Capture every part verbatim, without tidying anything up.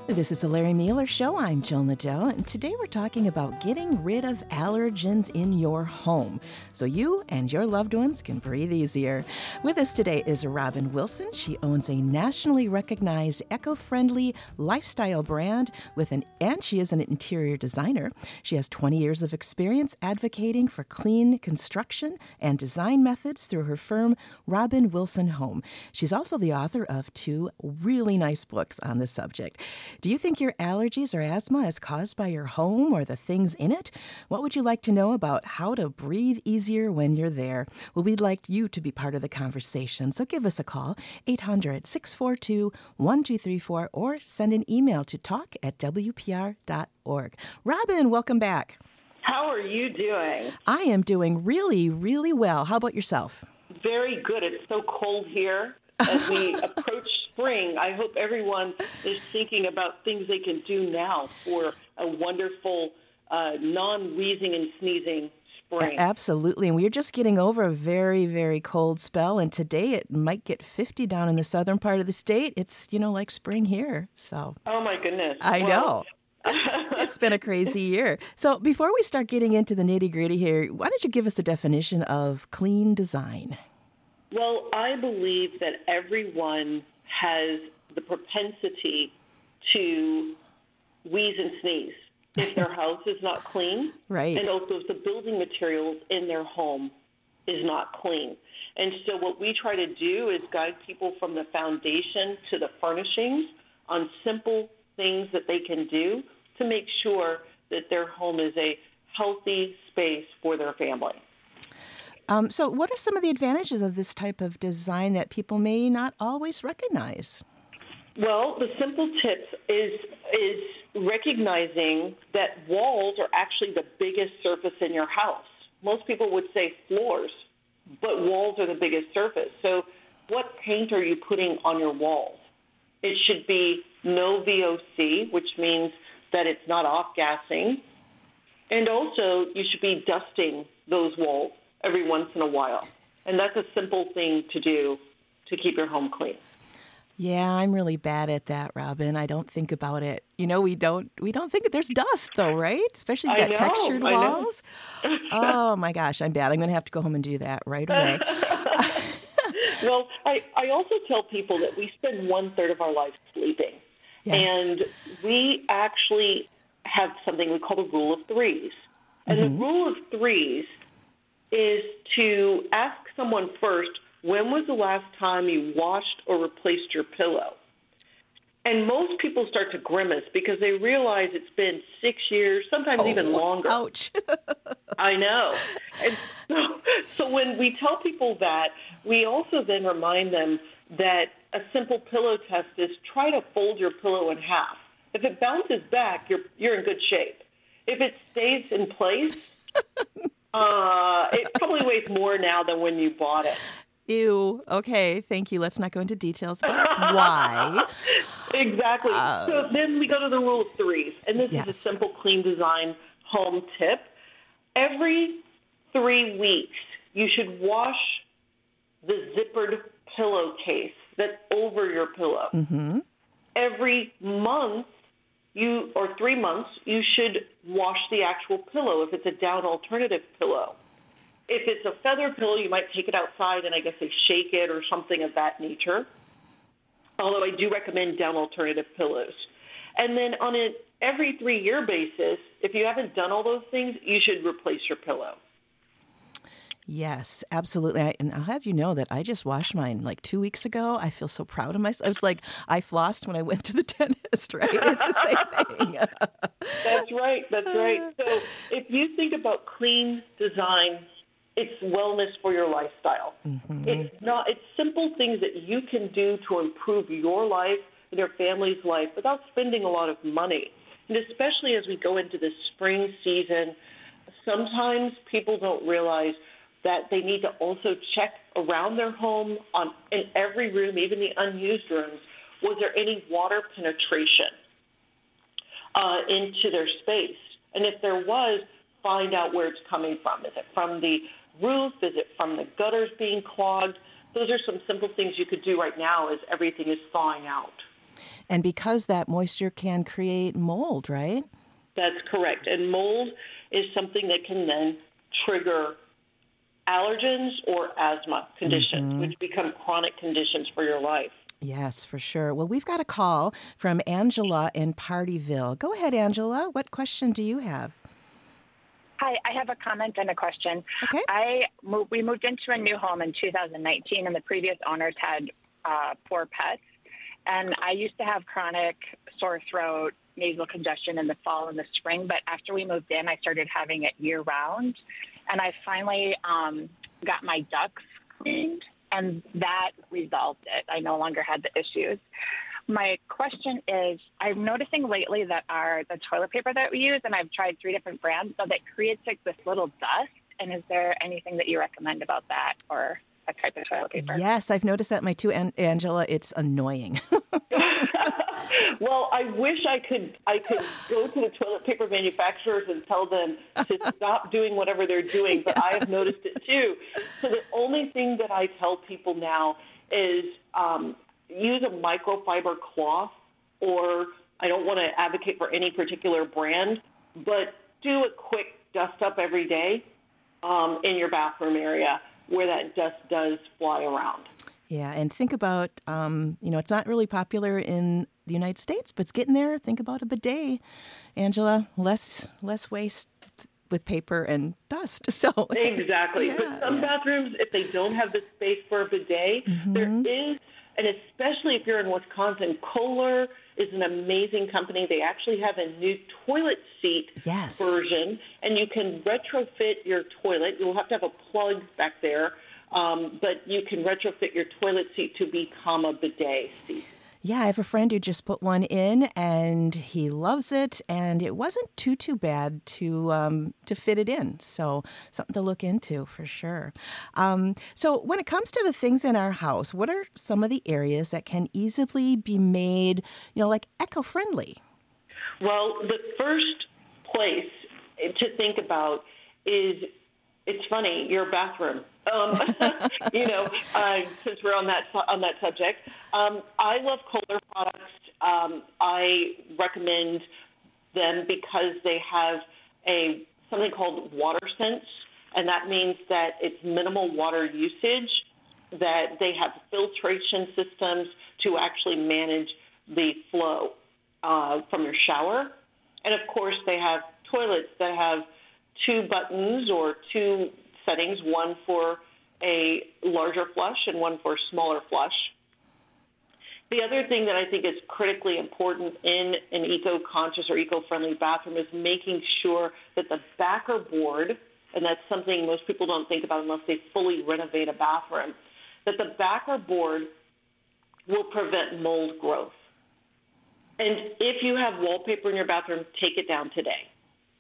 This is the Larry Mueller Show. I'm Jill Nadeau, and today we're talking about getting rid of allergens in your home so you and your loved ones can breathe easier. With us today is Robin Wilson. She owns a nationally recognized eco-friendly lifestyle brand with an, and she is an interior designer. She has twenty years of experience advocating for clean construction and design methods through her firm, Robin Wilson Home. She's also the author of two really nice books on the subject. Do you think your allergies or asthma is caused by your home or the things in it? What would you like to know about how to breathe easier when you're there? Well, we'd like you to be part of the conversation, so give us a call, eight hundred, six four two, one two three four, or send an email to talk at w p r dot org. Robin, welcome back. How are you doing? I am doing really, really well. How about yourself? Very good. It's so cold here. As we approach spring, I hope everyone is thinking about things they can do now for a wonderful uh, non-wheezing and sneezing spring. Absolutely. And we're just getting over a very, very cold spell. And today it might get fifty down in the southern part of the state. It's, you know, like spring here. So. Oh, my goodness. I well, know. It's been a crazy year. So before we start getting into the nitty-gritty here, why don't you give us a definition of clean design? Well, I believe that everyone has the propensity to wheeze and sneeze if their house is not clean. Right. And also if the building materials in their home is not clean. And so what we try to do is guide people from the foundation to the furnishings on simple things that they can do to make sure that their home is a healthy space for their family. Um, so what are some of the advantages of this type of design that people may not always recognize? Well, the simple tips is is recognizing that walls are actually the biggest surface in your house. Most people would say floors, but walls are the biggest surface. So what paint are you putting on your walls? It should be no V O C, which means that it's not off-gassing. And also, you should be dusting those walls every once in a while. And that's a simple thing to do to keep your home clean. Yeah, I'm really bad at that, Robin. I don't think about it. You know, we don't we don't think there's dust though, right? Especially if you've got I know, textured I know. walls. Oh my gosh, I'm bad. I'm going to have to go home and do that right away. Well, I, I also tell people that we spend one third of our life sleeping. Yes. And we actually have something we call the rule of threes. And Mm-hmm. the rule of threes is to ask someone first, when was the last time you washed or replaced your pillow? And most people start to grimace because they realize it's been six years, sometimes Oh, even longer. Ouch. I know. And so, so when we tell people that, we also then remind them that a simple pillow test is try to fold your pillow in half. If it bounces back, you're you're in good shape. If it stays in place, uh, it probably weighs more now than when you bought it. Ew. Okay, thank you. Let's not go into details about why. Exactly. Uh, so then we go to the rule of threes, and this yes. is a simple, clean design home tip. Every three weeks, you should wash the zippered pillowcase that's over your pillow. Mm-hmm. Every month, you or three months, you should wash the actual pillow if it's a down alternative pillow. If it's a feather pillow, you might take it outside and I guess they shake it or something of that nature. Although I do recommend down alternative pillows. And then on an every three-year basis, if you haven't done all those things, you should replace your pillow. Yes, absolutely. I, and I'll have you know that I just washed mine like two weeks ago. I feel so proud of myself. It's like I flossed when I went to the dentist, right? It's the same thing. That's right. That's right. So if you think about clean design, it's wellness for your lifestyle. Mm-hmm. It's not. It's simple things that you can do to improve your life and your family's life without spending a lot of money. And especially as we go into the spring season, sometimes people don't realize that they need to also check around their home on in every room, even the unused rooms. Was there any water penetration uh, into their space? And if there was, find out where it's coming from. Is it from the roof? Is it from the gutters being clogged? Those are some simple things you could do right now as everything is thawing out. And because that moisture can create mold, right? That's correct. And mold is something that can then trigger allergens or asthma conditions, mm-hmm. which become chronic conditions for your life. Yes, for sure. Well, we've got a call from Angela in Partyville. Go ahead, Angela. What question do you have? Hi, I have a comment and a question. Okay. I moved, we moved into a new home in two thousand nineteen, and the previous owners had uh, four pets. And I used to have chronic sore throat, nasal congestion in the fall and the spring. But after we moved in, I started having it year round. And I finally um, got my ducts cleaned, and that resolved it. I no longer had the issues. My question is, I'm noticing lately that our the toilet paper that we use, and I've tried three different brands, so that creates like this little dust. And is there anything that you recommend about that or a type of toilet paper? Yes, I've noticed that my too, An- Angela. It's annoying. Well, I wish I could I could go to the toilet paper manufacturers and tell them to stop doing whatever they're doing, but I have noticed it too. So the only thing that I tell people now is um, use a microfiber cloth, or I don't want to advocate for any particular brand, but do a quick dust up every day um, in your bathroom area where that dust does fly around. Yeah, and think about, um, you know, it's not really popular in the United States, but it's getting there. Think about a bidet, Angela. Less less waste with paper and dust. So exactly. Yeah, but some yeah. bathrooms, if they don't have the space for a bidet, mm-hmm. there is, and especially if you're in Wisconsin, Kohler is an amazing company. They actually have a new toilet seat yes. version, and you can retrofit your toilet. You'll have to have a plug back there. Um, but you can retrofit your toilet seat to become a bidet seat. Yeah, I have a friend who just put one in, and he loves it, and it wasn't too, too bad to um, to fit it in. So something to look into for sure. Um, so when it comes to the things in our house, what are some of the areas that can easily be made, you know, like eco-friendly? Well, the first place to think about is, it's funny, your bathroom. Um, you know, uh, since we're on that on that subject, um, I love Kohler products. Um, I recommend them because they have a something called WaterSense, and that means that it's minimal water usage. That they have filtration systems to actually manage the flow uh, from your shower, and of course they have toilets that have two buttons or two settings, one for a larger flush and one for a smaller flush. The other thing that I think is critically important in an eco-conscious or eco-friendly bathroom is making sure that the backer board, and that's something most people don't think about unless they fully renovate a bathroom, that the backer board will prevent mold growth. And if you have wallpaper in your bathroom, take it down today.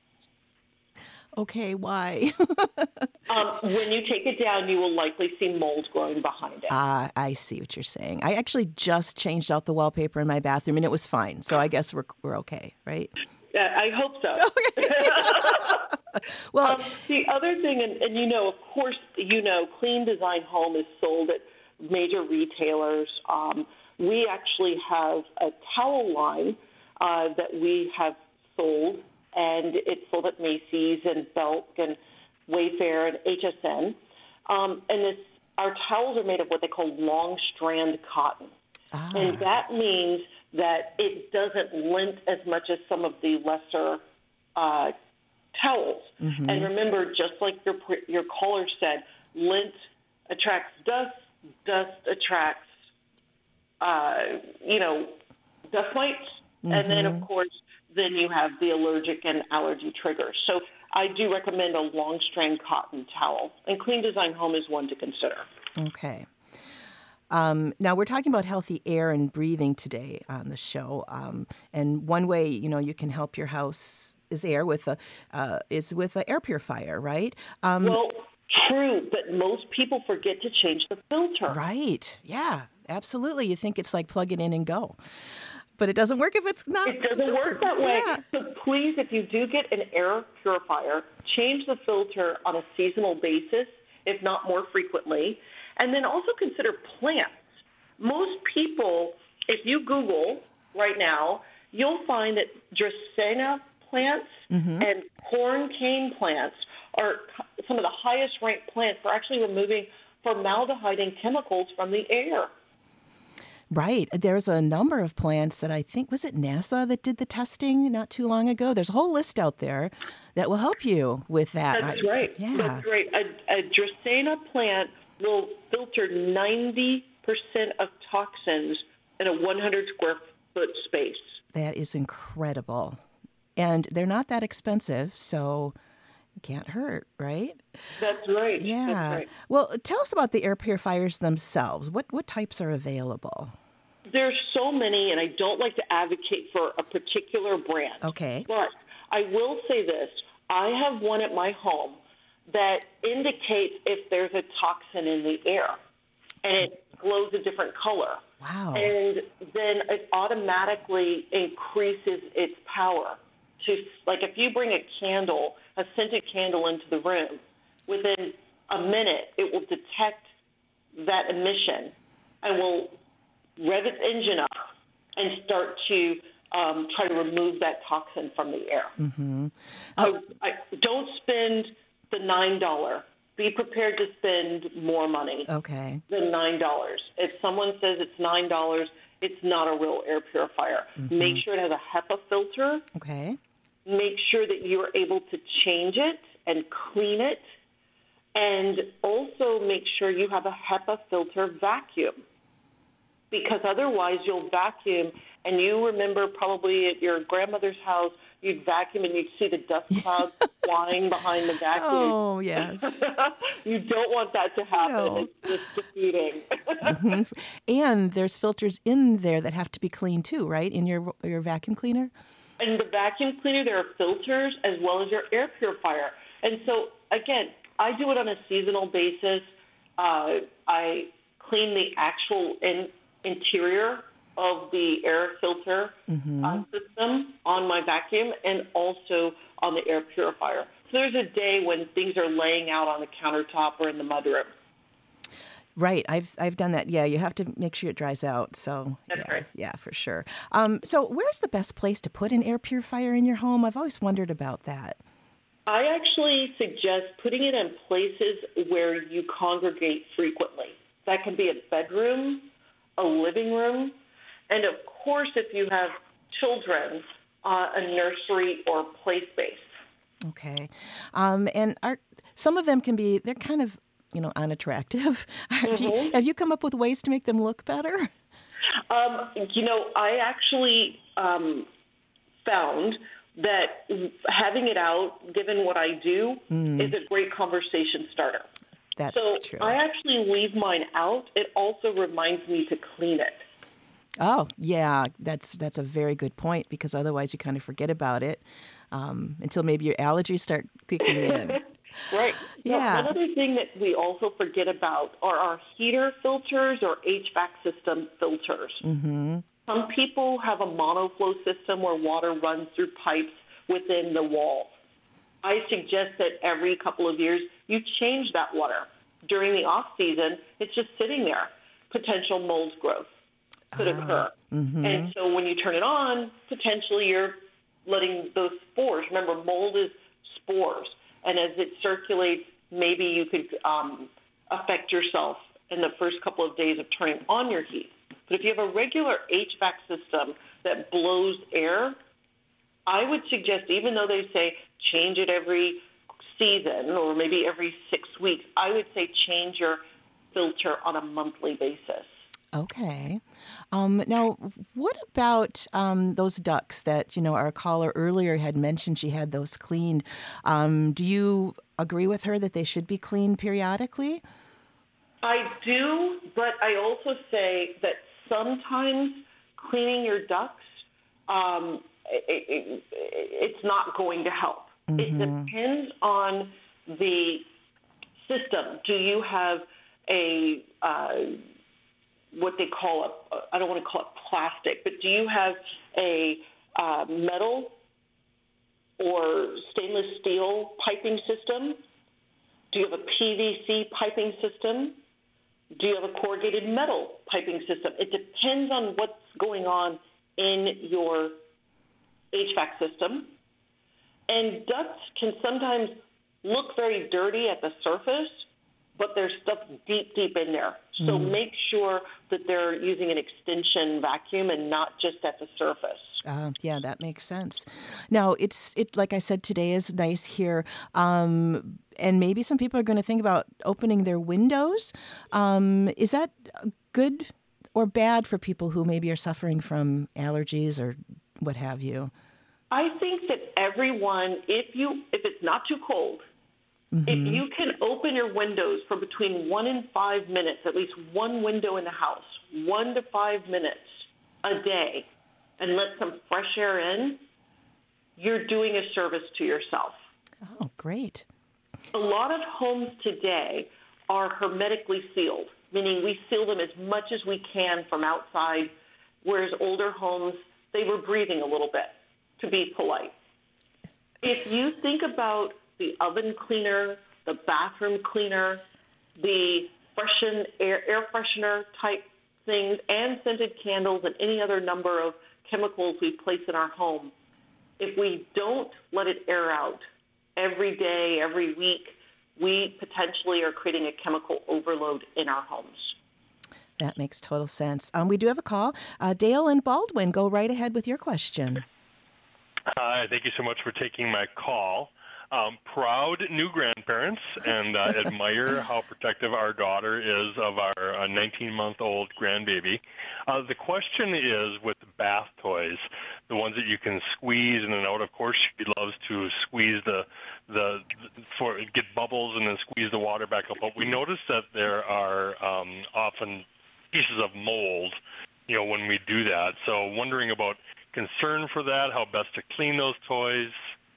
Okay, why? um, when you take it down, you will likely see mold growing behind it. Ah, uh, I see what you're saying. I actually just changed out the wallpaper in my bathroom, and it was fine. So I guess we're we're okay, right? Uh, I hope so. Okay. Well, um, the other thing, and, and you know, of course, you know, Clean Design Home is sold at major retailers. Um, we actually have a towel line uh, that we have sold, and it's sold at Macy's and Belk and Wayfair and H S N. Um, and this, our towels are made of what they call long strand cotton. Ah. And that means that it doesn't lint as much as some of the lesser uh, towels. Mm-hmm. And remember, just like your your caller said, lint attracts dust, dust attracts, uh, you know, dust mites. Mm-hmm. And then, of course, then you have the allergic and allergy triggers. So I do recommend a long strand cotton towel, and Clean Design Home is one to consider. Okay. Um, now, we're talking about healthy air and breathing today on the show. Um, and one way, you know, you can help your house is air with a uh, is with an air purifier, right? Um, well, true, but most people forget to change the filter. Right. Yeah, absolutely. You think it's like plug it in and go. But it doesn't work if it's not. It doesn't work that way. Yeah. So please, if you do get an air purifier, change the filter on a seasonal basis, if not more frequently. And then also consider plants. Most people, if you Google right now, you'll find that Dracaena plants mm-hmm. and corn cane plants are some of the highest ranked plants for actually removing formaldehyde and chemicals from the air. Right. There's a number of plants that I think, was it NASA that did the testing not too long ago? There's a whole list out there that will help you with that. That's I, right. Yeah. That's right. A, a Dracaena plant will filter ninety percent of toxins in a one hundred square foot space. That is incredible. And they're not that expensive, so it can't hurt, right? That's right. Yeah. That's right. Well, tell us about the air purifiers themselves. What what types are available? There's so many, and I don't like to advocate for a particular brand. Okay. But I will say this. I have one at my home that indicates if there's a toxin in the air, and it glows a different color. Wow. And then it automatically increases its power. To, like if you bring a candle, a scented candle into the room, within a minute it will detect that emission and will rev its engine up and start to um, try to remove that toxin from the air. Mm-hmm. Oh. I, I, don't spend the nine dollars. Be prepared to spend more money okay. than nine dollars. If someone says it's nine dollars, it's not a real air purifier. Mm-hmm. Make sure it has a HEPA filter. Okay. Make sure that you are able to change it and clean it. And also make sure you have a HEPA filter vacuum. Because otherwise you'll vacuum, and you remember probably at your grandmother's house, you'd vacuum and you'd see the dust clouds flying behind the vacuum. Oh, yes. You don't want that to happen. No. It's just defeating. Mm-hmm. And there's filters in there that have to be cleaned too, right, in your your vacuum cleaner? In the vacuum cleaner, there are filters as well as your air purifier. And so, again, I do it on a seasonal basis. Uh, I clean the actual in, interior of the air filter mm-hmm. uh, system on my vacuum and also on the air purifier. So there's a day when things are laying out on the countertop or in the mudroom. Right. I've I've done that. Yeah, you have to make sure it dries out. So That's yeah, right. yeah, for sure. Um, so where's the best place to put an air purifier in your home? I've always wondered about that. I actually suggest putting it in places where you congregate frequently. That can be a bedroom, a living room, and of course, if you have children, uh, a nursery or play space. Okay. Um, and are some of them can be, they're kind of, you know, unattractive. Mm-hmm. Do you, have you come up with ways to make them look better? Um, you know, I actually um, found that having it out, given what I do, mm. is a great conversation starter. That's so true. I actually leave mine out. It also reminds me to clean it. Oh, yeah, that's that's a very good point, because otherwise you kind of forget about it um, until maybe your allergies start kicking in. Right. Yeah. Now, another thing that we also forget about are our heater filters or H V A C system filters. Mm-hmm. Some people have a monoflow system where water runs through pipes within the wall. I suggest that every couple of years you change that water. During the off season, it's just sitting there. Potential mold growth could ah, occur. Mm-hmm. And so when you turn it on, potentially you're letting those spores. Remember, mold is spores. And as it circulates, maybe you could um, affect yourself in the first couple of days of turning on your heat. But if you have a regular H V A C system that blows air, I would suggest, even though they say change it every season or maybe every six weeks, I would say change your filter on a monthly basis. Okay. Um, now, what about um, those ducts that, you know, our caller earlier had mentioned she had those cleaned? Um, do you agree with her that they should be cleaned periodically? I do, but I also say that sometimes cleaning your ducts, um, it, it, it's not going to help. Mm-hmm. It depends on the system. Do you have a... Uh, what they call a, I don't want to call it plastic, but do you have a uh, metal or stainless steel piping system? Do you have a P V C piping system? Do you have a corrugated metal piping system? It depends on what's going on in your H V A C system. And ducts can sometimes look very dirty at the surface, but there's stuff deep, deep in there. So mm. make sure that they're using an extension vacuum and not just at the surface. Uh, yeah, that makes sense. Now, it's it like I said, today is nice here. Um, and maybe some people are going to think about opening their windows. Um, is that good or bad for people who maybe are suffering from allergies or what have you? I think that everyone, if you if it's not too cold, mm-hmm. if you can open your windows for between one and five minutes, at least one window in the house, one to five minutes a day, and let some fresh air in, you're doing a service to yourself. Oh, great. A lot of homes today are hermetically sealed, meaning we seal them as much as we can from outside, whereas older homes, they were breathing a little bit, to be polite. If you think about the oven cleaner, the bathroom cleaner, the freshen air, air freshener type things, and scented candles and any other number of chemicals we place in our home, if we don't let it air out every day, every week, we potentially are creating a chemical overload in our homes. That makes total sense. Um, we do have a call. Uh, Dale and Baldwin, go right ahead with your question. Hi, thank you so much for taking my call. Um, proud new grandparents and uh, admire how protective our daughter is of our uh, nineteen-month-old grandbaby. Uh, the question is with bath toys, the ones that you can squeeze in and out. Of course, she loves to squeeze the the for get bubbles and then squeeze the water back up. But we notice that there are um, often pieces of mold, you know, when we do that. So, wondering about concern for that, how best to clean those toys.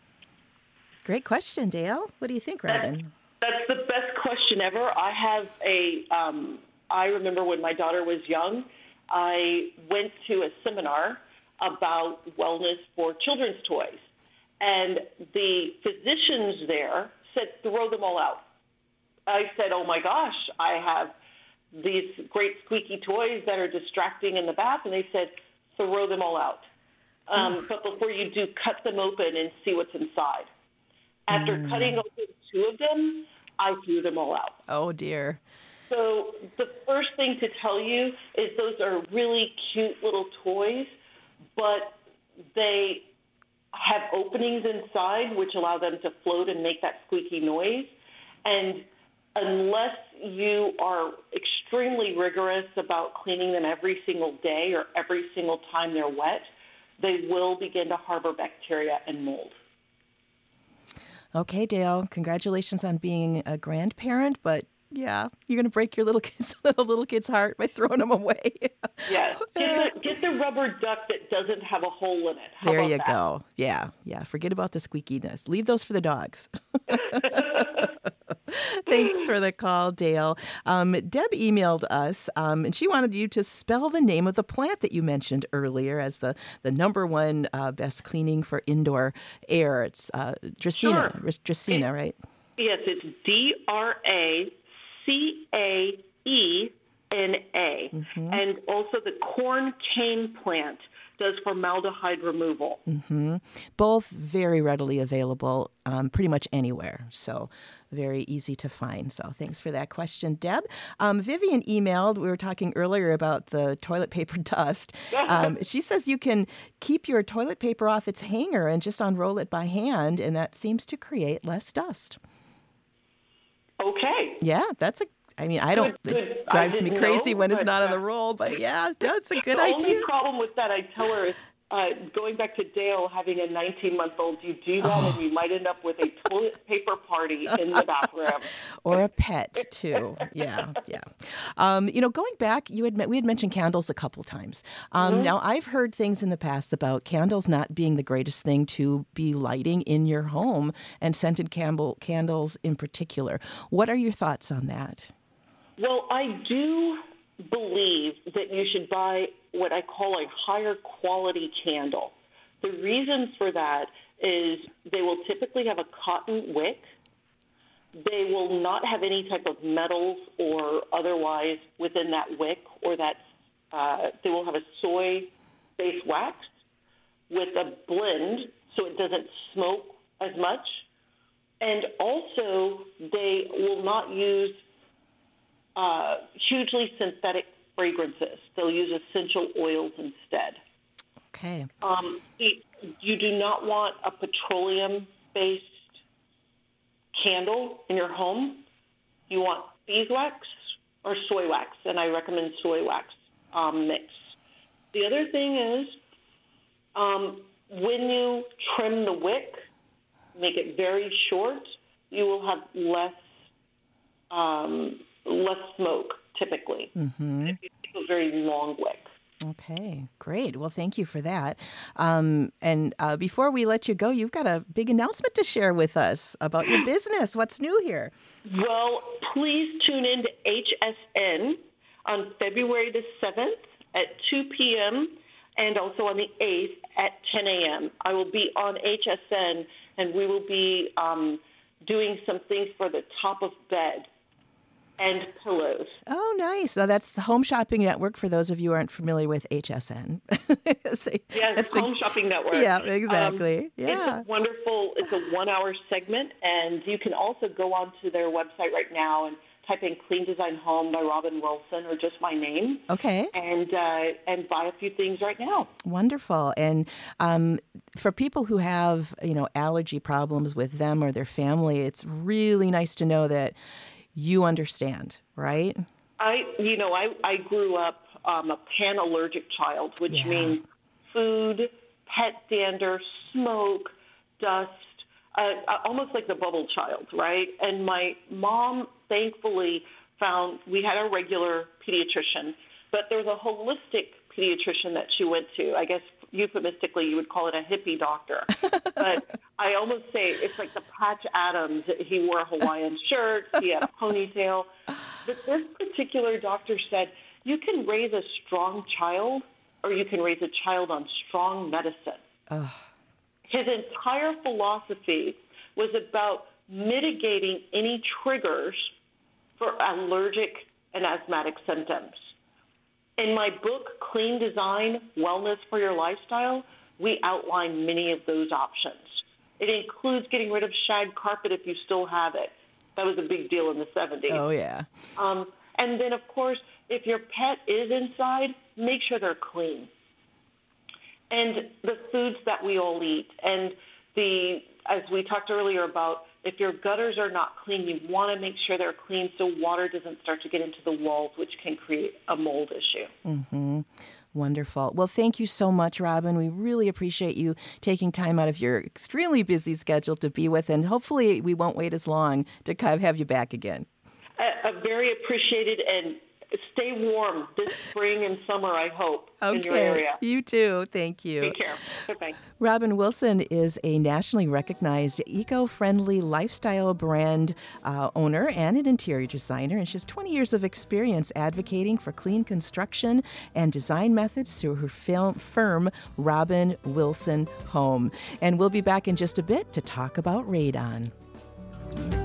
Great question, Dale. What do you think, Robin? That's, that's the best question ever. I have a, um, I remember when my daughter was young, I went to a seminar about wellness for children's toys. And the physicians there said, throw them all out. I said, oh my gosh, I have these great squeaky toys that are distracting in the bath. And they said, throw them all out. Um, but before you do, cut them open and see what's inside. After mm. cutting open two of them, I threw them all out. Oh, dear. So the first thing to tell you is those are really cute little toys, but they have openings inside which allow them to float and make that squeaky noise. And unless you are extremely rigorous about cleaning them every single day or every single time they're wet, they will begin to harbor bacteria and mold. Okay, Dale, congratulations on being a grandparent, but yeah, you're going to break your little kid's little, little kid's heart by throwing them away. Yes. Get the, get the rubber duck that doesn't have a hole in it. How there you that? go. Yeah, yeah. Forget about the squeakiness. Leave those for the dogs. Thanks for the call, Dale. Um, Deb emailed us, um, and she wanted you to spell the name of the plant that you mentioned earlier as the, the number one uh, best cleaning for indoor air. It's uh, Dracaena, sure. Dracaena, it, right? Yes, it's D R A C A E N A. Mm-hmm. And also the corn cane plant does formaldehyde removal. Mm-hmm. Both very readily available um, pretty much anywhere. So very easy to find. So thanks for that question, Deb. Um, Vivian emailed, we were talking earlier about the toilet paper dust. Um, she says you can keep your toilet paper off its hanger and just unroll it by hand, and that seems to create less dust. Okay. Yeah, that's a I mean, I don't, good, good. it drives me crazy know, when it's but, not uh, on the roll, but yeah, that's a good the idea. The only problem with that, I tell her, is uh, going back to Dale having a nineteen-month-old, you do that oh. and you might end up with a toilet paper party in the bathroom. Or a pet, too. Yeah, yeah. Um, you know, going back, you had we had mentioned candles a couple times. Um, mm-hmm. Now, I've heard things in the past about candles not being the greatest thing to be lighting in your home, and scented candle, candles in particular. What are your thoughts on that? Well, I do believe that you should buy what I call a higher quality candle. The reason for that is they will typically have a cotton wick. They will not have any type of metals or otherwise within that wick, or that uh, they will have a soy based wax with a blend so it doesn't smoke as much. And also, they will not use uh, hugely synthetic fragrances. They'll use essential oils instead. Okay. Um, you do not want a petroleum-based candle in your home. You want beeswax or soy wax, and I recommend soy wax um, mix. The other thing is um, when you trim the wick, make it very short, you will have less um, less smoke typically. Mm-hmm. If you take a very long wick. Okay, great. Well, thank you for that. Um, and uh, before we let you go, you've got a big announcement to share with us about your business. What's new here? Well, please tune in to H S N on February the seventh at two p.m. and also on the eighth at ten a.m. I will be on H S N, and we will be um, doing some things for the top of bed and pillows. Oh, nice. So that's the Home Shopping Network for those of you who aren't familiar with H S N. Yes, that's Home Shopping Network. Yeah, exactly. Um, yeah. It's a wonderful, it's a one-hour segment, and you can also go onto their website right now and type in Clean Design Home by Robin Wilson or just my name. Okay. And uh, and buy a few things right now. Wonderful. And um, for people who have, you know, allergy problems with them or their family, it's really nice to know that you understand, right? I, you know, I, I grew up um, a pan-allergic child, which Yeah. means food, pet dander, smoke, dust, uh, almost like the bubble child, right? And my mom, thankfully, found we had a regular pediatrician, but there was a holistic pediatrician that she went to. I guess euphemistically you would call it a hippie doctor. But I almost say it's like the Patch Adams. He wore a Hawaiian shirt. He had a ponytail. But this particular doctor said, you can raise a strong child or you can raise a child on strong medicine. Ugh. His entire philosophy was about mitigating any triggers for allergic and asthmatic symptoms. In my book, Clean Design, Wellness for Your Lifestyle, we outline many of those options. It includes getting rid of shag carpet if you still have it. That was a big deal in the seventies. Oh, yeah. Um, and then, of course, if your pet is inside, make sure they're clean. And the foods that we all eat. And the, as we talked earlier about, if your gutters are not clean, you want to make sure they're clean so water doesn't start to get into the walls, which can create a mold issue. Mm-hmm. Wonderful. Well, thank you so much, Robin. We really appreciate you taking time out of your extremely busy schedule to be with, and hopefully we won't wait as long to kind of have you back again. I, I very appreciated, and stay warm this spring and summer, I hope, okay. in your area. You too. Thank you. Take care. Bye-bye. Robin Wilson is a nationally recognized eco-friendly lifestyle brand uh, owner and an interior designer, and she has twenty years of experience advocating for clean construction and design methods through her film, firm, Robin Wilson Home. And we'll be back in just a bit to talk about radon.